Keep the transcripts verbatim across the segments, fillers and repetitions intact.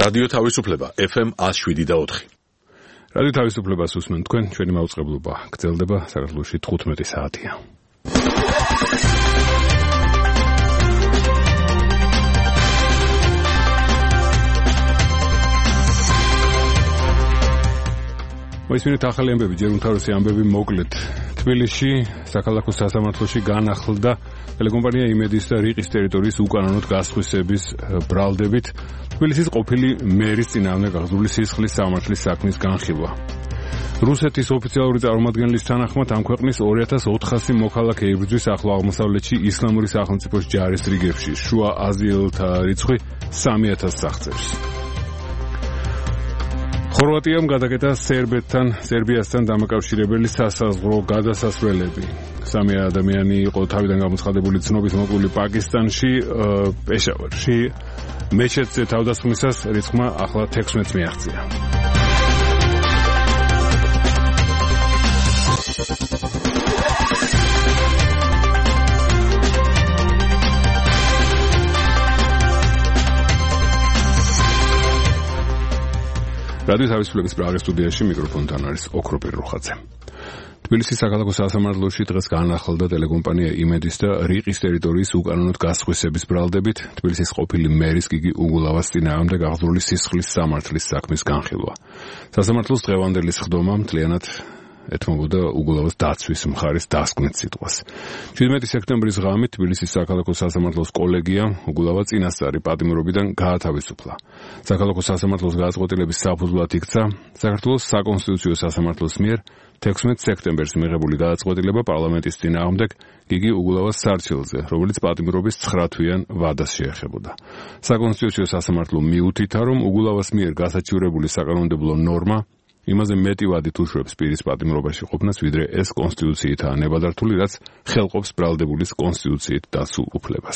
რადიო თავისუფლება ეფ ემ one oh seven და four. რადიო თავისუფლებას უსმენთ თქვენ, ჩვენი მაუწყებლობა გრძელდება საქართველოში თხუთმეტი საათია. მოისმინეთ ახალი ამბები, ჯერ უმთავრესი ამბები მოკლედ. თბილისში, საქალაქო სასამართლოში განახლდა ტელეკომპანია იმედის და რიყის ტერიტორიის უკანონოდ გასხვისების ბრალდებით თბილისის ყოფილი მერის წინააღმდეგ გახსნილი სისხლის სამართლის საქმის განხილვა. რუსეთის ოფიციალური წარმომადგენლის თანახმად ამ ქვეყნის two thousand four hundred მოქალაქე იბრძვის ახლო აღმოსავლეთში ისლამური სახელმწიფოს ჯარის რიგებში, შუა აზიელთა რიცხვი three thousand აღწევს. ხორვატიამ გადაკეთა სერბეთთან, სერბიასთან დამაკავშირებელი სასაზღვრო გადასასვლელები. სამი ადამიანი იყო თავიდან გამოცხადებული ცნობით მოკლული პაკისტანში, პეშავარში. მეჩეთზე თავდასხმისას რიცხვმა ახლა sixteen მიაღწია. რადიო თავისუფლების პრაღის სტუდიაში მიკროფონთან არის ოქროპირ რუხაძე. თბილისის საქალაქო სასამართლოში დღეს განახლდა ტელეკომპანია იმედის და რიყის ტერიტორიის უკანონოდ გასხვისების ბრალდებით თბილისის ყოფილი მერის გიგი უგულავას წინააღმდეგ აღძრული სისხლის სამართლის საქმის განხილვა. სასამართლოს დღევანდელი სხდომა მთლიანად ეთმობოდა უგულავას დაცვის მხარის დასკვნით სიტყვას. seventeen სექტემბრის ღამით თბილისის საქალაქო სასამართლოს კოლეგიამ უგულავა წინასწარი პატიმრობიდან გაათავისუფლა. საქალაქო სასამართლოს გადაწყვეტილების საფუძვლად იქცა საქართველოს საკონსტიტუციო სასამართლოს მიერ sixteen სექტემბერს მიღებული გადაწყვეტილება პარლამენტის წინააღმდეგ გიგი უგულავას სარჩელზე, რომელიც პატიმრობის nine თვიან ვადას შეეხებოდა. საკონსტიტუციო სასამართლო მიუთითა, რომ უგულავას მიერ გასაჩივრებული საკანონმდებლო ნორმა იმაზე მეტი ვადით უშვებს პირის პატიმრობაში ყოფნას, ვიდრე ეს კონსტიტუციითაა ნებადართული, რაც ხელყოფს ბრალდებულის კონსტიტუციით დაცულ უფლებას.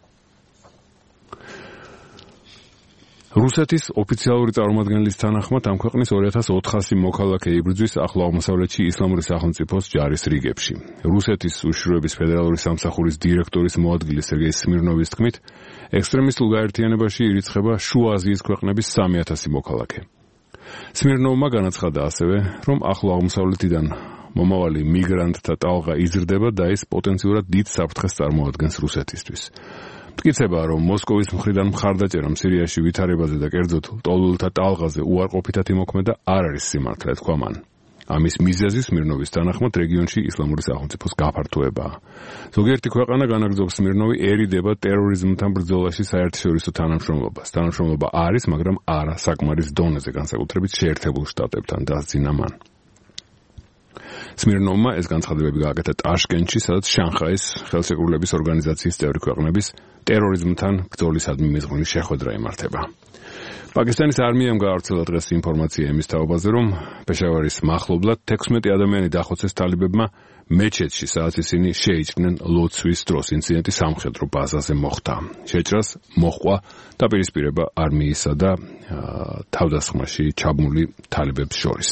რუსეთის ოფიციალური წარმომადგენლის თანახმად ამ ქვეყნის two thousand four hundred მოქალაქე იბრძვის ახლო აღმოსავლეთში ისლამური სახელმწიფოს ჯარის რიგებში. რუსეთის უშიშროების ფედერალური სამსახურის დირექტორის მოადგილე სერგეი სმირნოვის თქმით, ექსტრემისტულ გაერთიანებაში ირიცხება შუა აზიის ქვეყნების three thousand მოქალაქე. სმირნოვმა განაცხადა ასევე, რომ ახლო აღმოსავლეთიდან მომავალი მიგრანტთა ტალღა იზრდება და ის პოტენციურად დიდ საფრთხეს წარმოადგენს რუსეთისთვის. მტკიცება, რომ მოსკოვის მხრიდან მხარდაჭერამ სირიაში ვითარებაზე და კერძოდ ტოლულთა ტალღაზე უარყოფითად იმოქმედა არ არის სიმართლე, თქვა მან. ამის მიზეზი სმირნოვის თანახმად რეგიონში ისლამური სახელმწიფოს გაფართოებაა. ზოგიერთი ქვეყანა განაგრძობს სმირნოვი ერიდება ტერორიზმთან ბრძოლაში საერთაშორისო თანამშრომლობას. თანამშრომლობა არის, მაგრამ არა საკმარის დონეზე, განსაკუთრებით შეერთებულ შტატებთან, დასძინა მან. სმირნოვმა ეს განცხადებები გააკეთა ტაშკენტში, სადაც შანხაის ხელშეკრულების ორგანიზაციის წევრი ქვეყნების ტერორიზმთან ბრძოლისადმი მიზღვნილი შეხვედრა იმართება. პაკისტანის არმიამ გაავრცელა დღეს ინფორმაცია იმის თაობაზე, რომ პეშავარის მახლობლად sixteen ადამიანი დახოცეს თალიბებმა მეჩეთში, სადაც ისინი შეიჭრნენ ლოცვის დროს. ინციდენტი სამხედრო ბაზაზე მოხდა. შეჭრას მოჰყვა დაპირისპირება არმიისა და თავდასხმაში ჩაბმული თალიბებს შორის.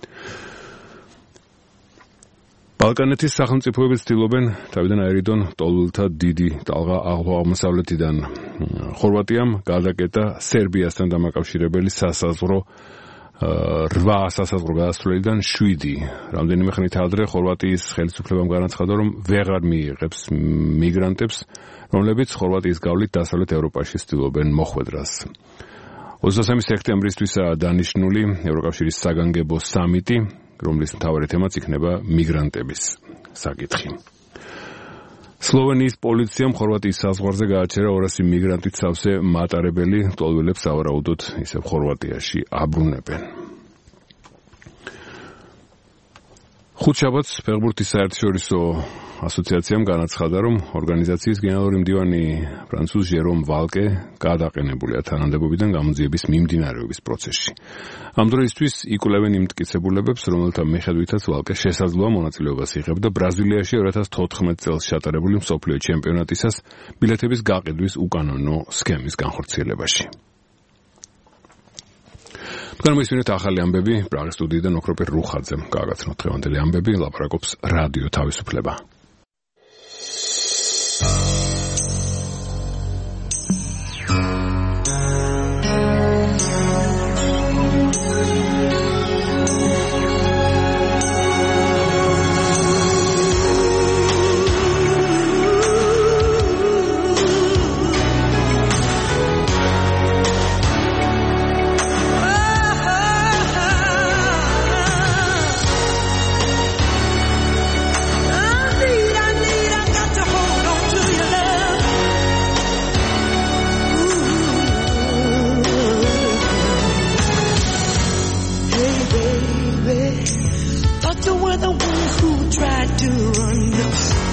ბალკანეთის სახელმწიფოები ცდილობენ თავიდან აერიდონ ტოლულთა დიდი ტალღა ახლო აღმოსავლეთიდან. ხორვატიამ გადაკეტა სერბიასთან დამაკავშირებელი სასაზღვრო eight სასაზღვრო გადასვლელიდან seven. რამდენიმე ხნით ადრე ხორვატიის ხელისუფლებამ განაცხადა, რომ ვეღარ მიიღებს მიგრანტებს, რომლებიც ხორვატიის გავლით დასავლეთ ევროპაში ცდილობენ მოხვედრას. twenty-three სექტემბრისთვისაა დანიშნული ევროკავშირის საგანგებო სამიტი, რომლის მთავარი თემაც იქნება მიგრანტების საკითხი. სლოვენიის პოლიციამ ხორვატიის საზღვარზე გააჩერა two hundred მიგრანტით სავსე მატარებელი, ტოლვილებს სავარაუდოდ ისევ ხორვატიაში აბრუნებენ. ხუთშაბათს ფეხბურთის საერთაშორისო ასოციაციამ განაცხადა, რომ ორგანიზაციის გენერალური მდივანი ფრანცუზ ჟერომ ვალკე გადაყენებულია თანამდებობიდან გამოძიების მიმდინარეობის პროცესში. ამ დროისთვის იკვლევენ იმ მტკიცებულებებს, რომელთა მიხედვითაც ვალკე შესაძლოა მონაწილეობას იღებდა ბრაზილიაში two thousand fourteen წელს ჩატარებული მსოფლიო ჩემპიონატისას ბილეთების გაყიდვის უკანონო სქემის განხორციელებაში. თქვენ მოისმინეთ ახალი ამბები პრაღის სტუდიიდან ოქროპირ რუხაძემ. გააგაცნოთ დღევანდელი ამბები, ლაპარაკობს რადიო თავისუფლება.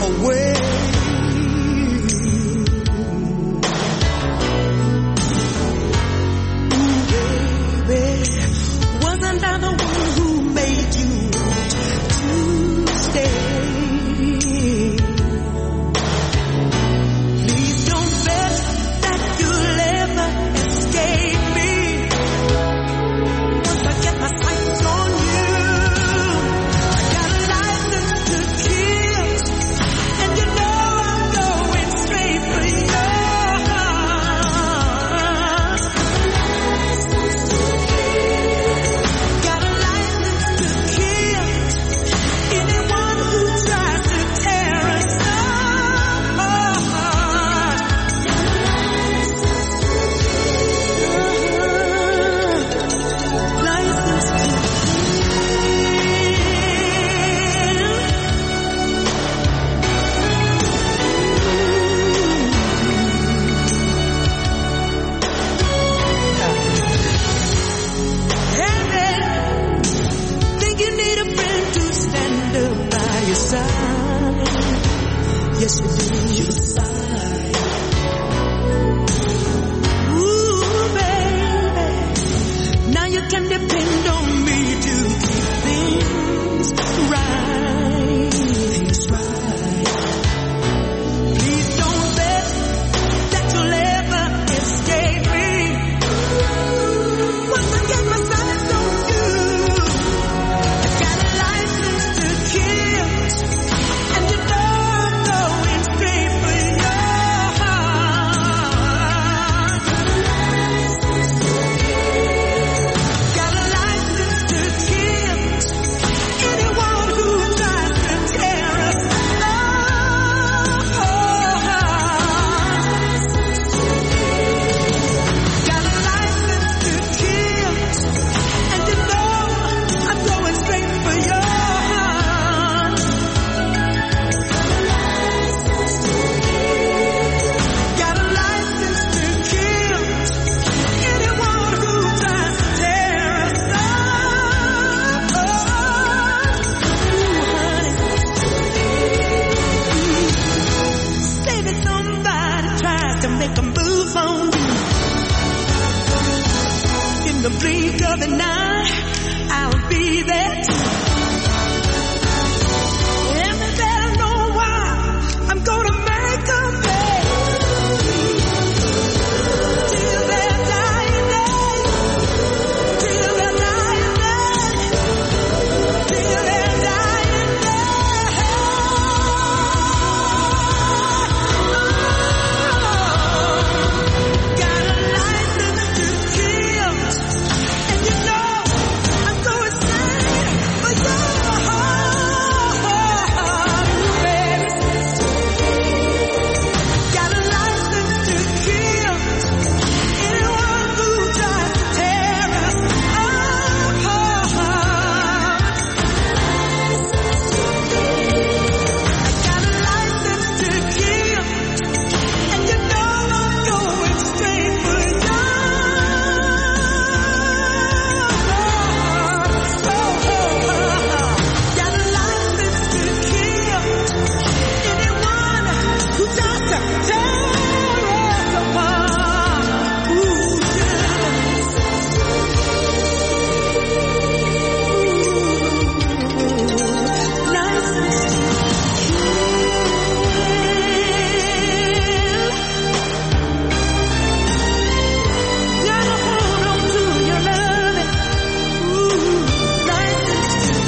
away. Ooh, baby, wasn't I the one who made you to stay? Please don't bet that you'll ever escape me. Once I get my sights on you, I got a license to kill, and you know I'm going straight for yours. Got a license to kill anyone who tries to tear us apart. License to Hey, think you need a friend to stand up by your side. Yes, you do. Your side. Ooh, baby, now you can depend on me to keep things right. Things right. Please don't bet that you'll ever escape me. Once I get my sights on you, I got a license to kill, and you know I'm going straight for your heart. Got a license to kill anyone who tries to tear us apart. Got a license to kill, and you know I'm going straight for your heart. Got a license to kill anyone who tries to tear us apart. Ooh, honey. Say that somebody tries to make a move on you. In the blink of an eye, I'll be there too. And they better know why I'm gonna make them pay. Till their dying day. Till their dying day. Till their dying day. Got a license to kill, and you know I'm going straight for your heart, baby. Got a license to kill anyone who tries to tear us apart. Got a license to kill, and you know I'm going straight for your heart. Got a license to kill anyone who tries to tear us apart. Ooh, license to kill. Gotta hold on to your loving. Ooh, license to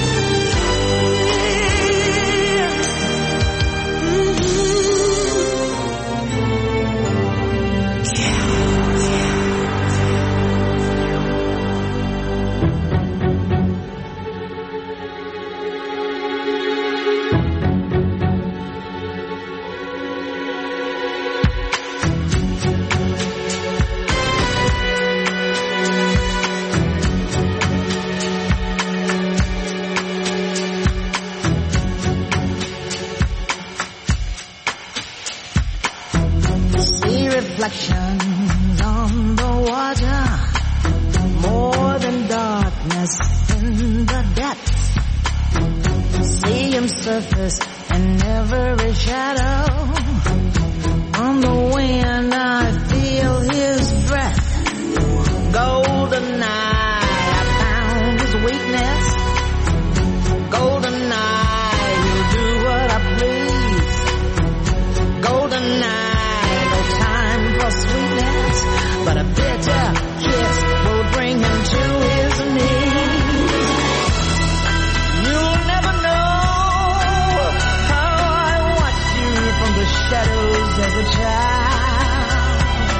See reflections on the water, more than darkness in the depths. See him surface and every shadow. On the wind I feel his breath. Golden eye, I found his weakness. Golden eye, he'll do what I please. Golden eye, no time for sweetness, but a bitter kiss will bring him to his knees. You'll never know how I watched you from the shadows as a child.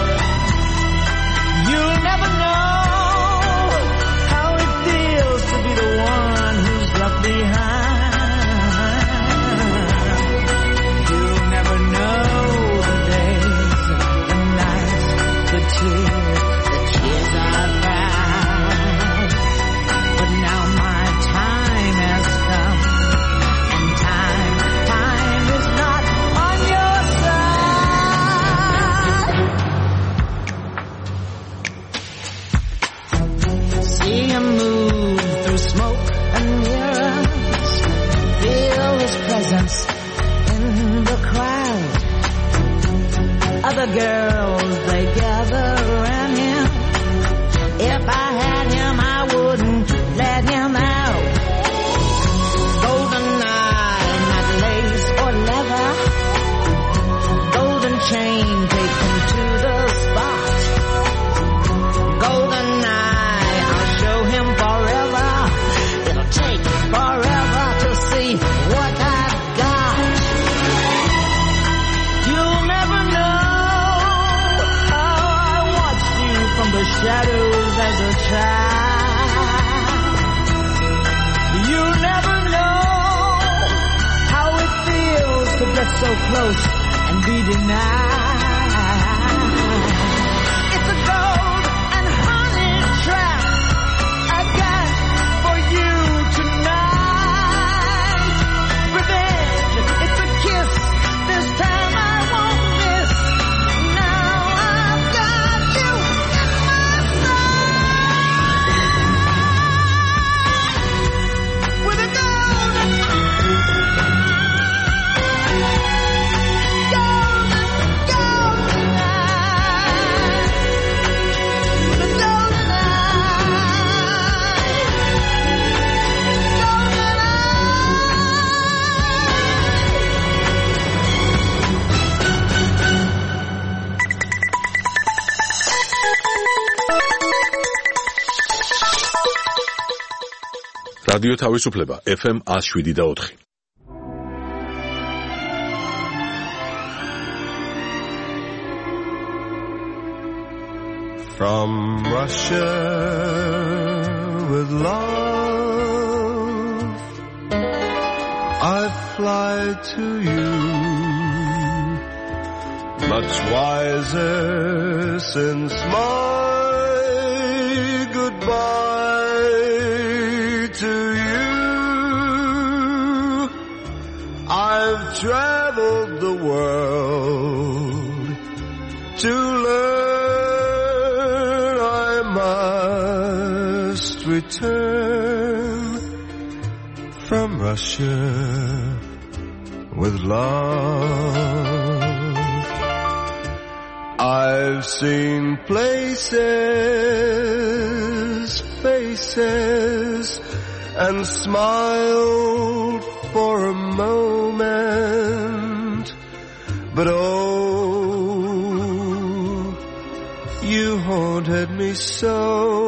You'll never know how it feels to be the one who's left behind. You'll never know the days, the nights, the tears, the tears I've cried. But now my time has come, and time, time is not on your side. See him move through smoke and mirrors, feel his presence in the crowd. Other girls, they gather around him. If I had him, I wouldn't let him out. Golden eye, not lace or leather. Golden chain, take him to the spot. Golden eye, I'll show him forever. It'll take forever to see what I've got. You'll never know how I watched you from the shadows as a child. You'll never know how it feels to get so close and be denied. It's a gold and honey trap again for you tonight. Revenge, it's a kiss. This time I won't miss. Now I've got you in my sight. With a golden golden, golden eye. With a golden eye. Golden რადიო თავისუფლება ეფ ემ one oh seven და four. From Russia with love, I fly to you, much wiser since my goodbye to you. I've traveled the world to learn I must return from Russia with love. I've seen places, faces, and smiled for a moment, but oh, you haunted me so.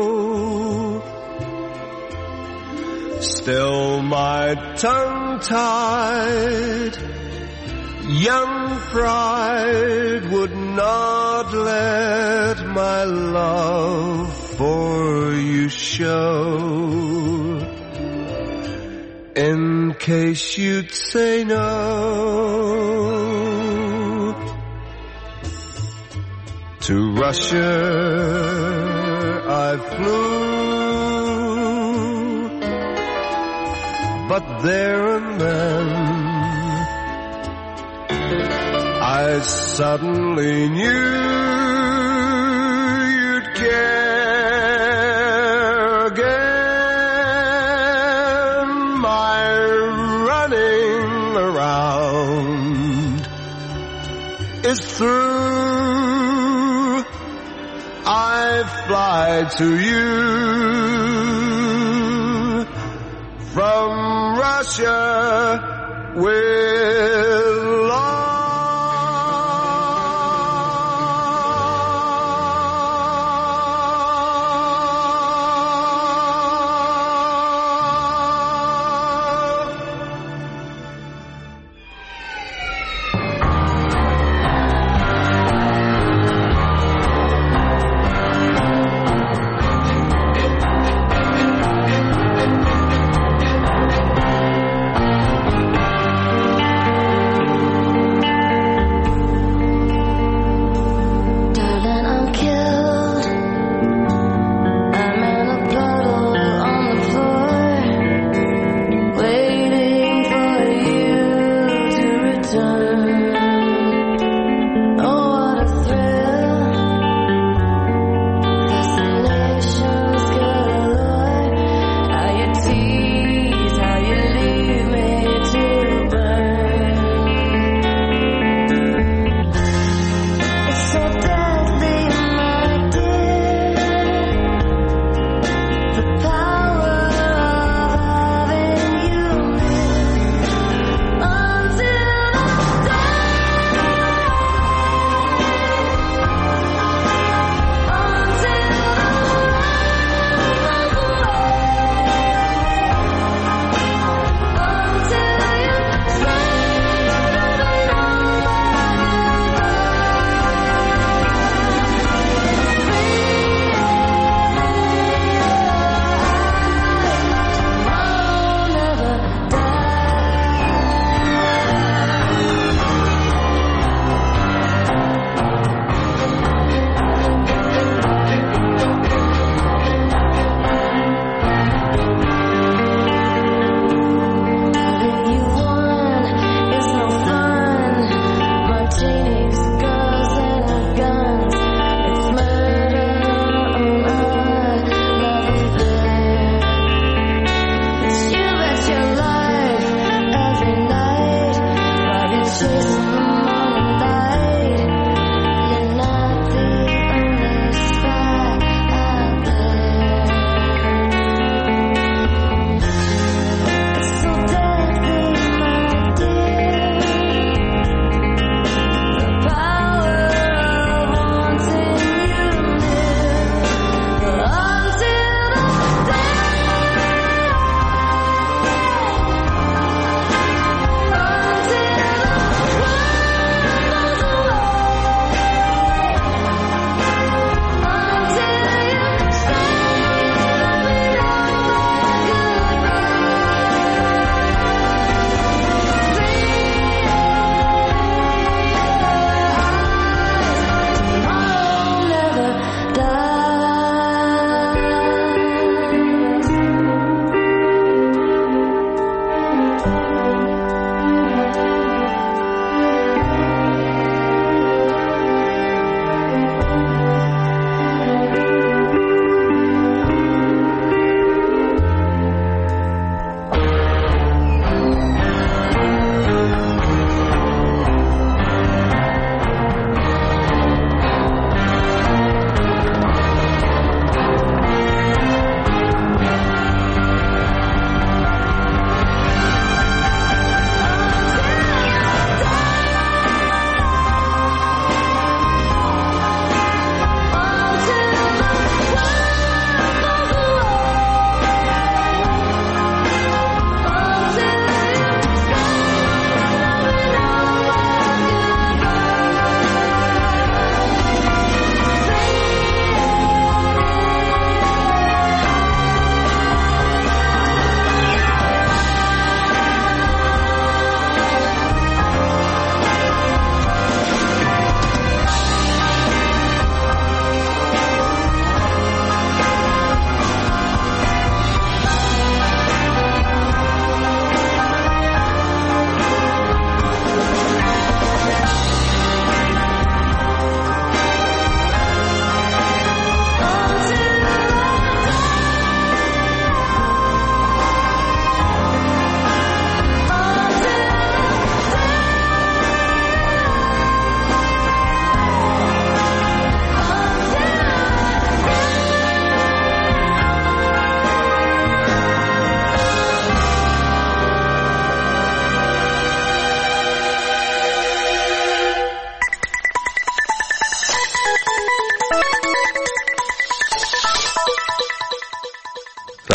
Still my tongue-tied young pride would not let my love for you show, in case you'd say no. To Russia I flew, but there and then I suddenly knew you'd care again. My running around is through, I fly to you from Russia with love.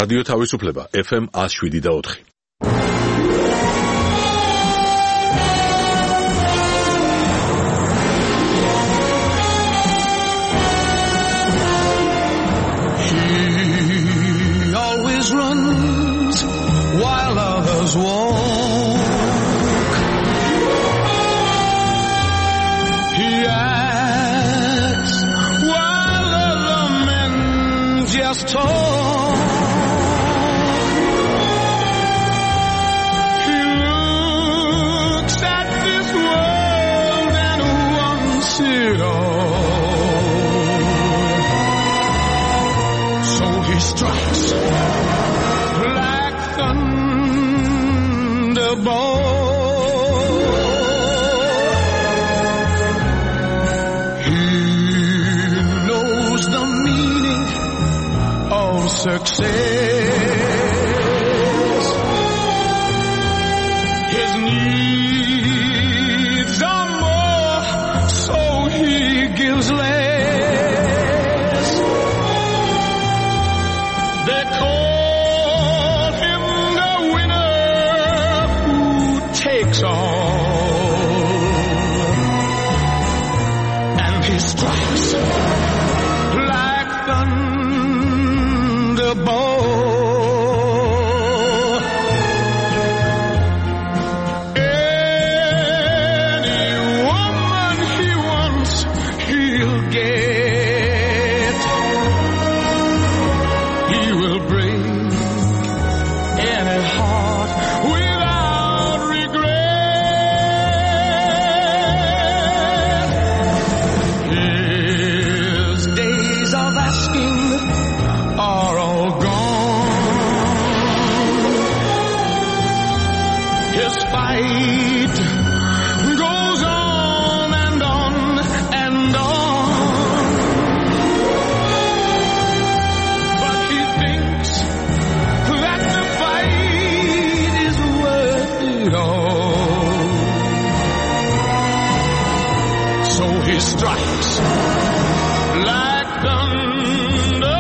რადიო თავისუფლება ეფ ემ one oh seven და four. He always runs while others walk. He acts while other men just talk. He looks at this world and wants it all. So he strikes like thunderbolt. He knows the meaning of success. His needs are more, so he gives less. They call him the winner who takes all. And he strikes like thunderbolt. Any woman he wants, he'll get. He will break any heart without regret. His days of asking are all gone. His fight goes on and on and on. But he thinks that the fight is worth it all. So he strikes like thunder.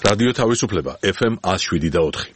რადიო თავისუფლება ეფ ემ one oh seven და four.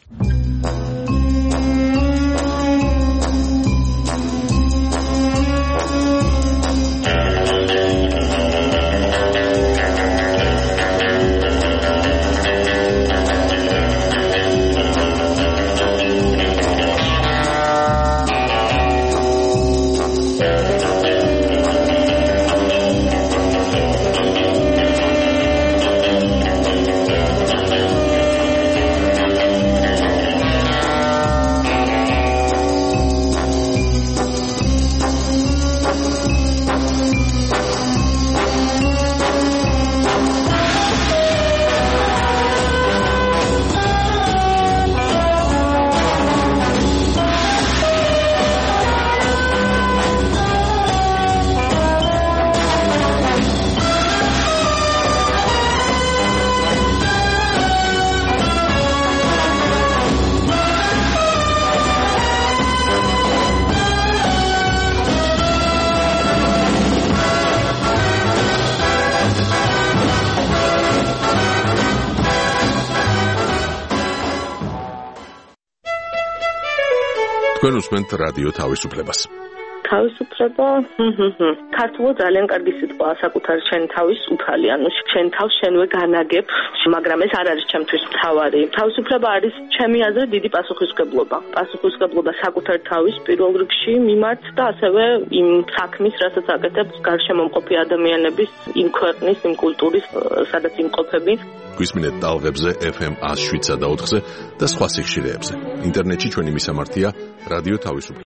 თქვენ უსმენთ რადიო თავისუფლებას. თავისუფლება, ქართულად ძალიან კარგი სიტყვაა საკუთარი შენ თავის უფალი, ანუ შენ თავს შენვე განაგებ, მაგრამ ეს არ არის ჩემთვის მთავარი. თავისუფლება არის ჩემი აზრით დიდი პასუხისმგებლობა. პასუხისმგებლობა საკუთარ თავის პირველ რიგში მიმართ და ასევე იმ საქმის, რასაც აკეთებს გარშემო მყოფი ადამიანების, იმ ქვეყნის, იმ კულტურის, სადაც იმყოფები. გვისმინეთ ტალღებზე ეფ ემ one oh seven და four-ზე და სხვა სიხშირეებზე. ინტერნეტში ჩვენი მისამართია რადიო თავისუფლება.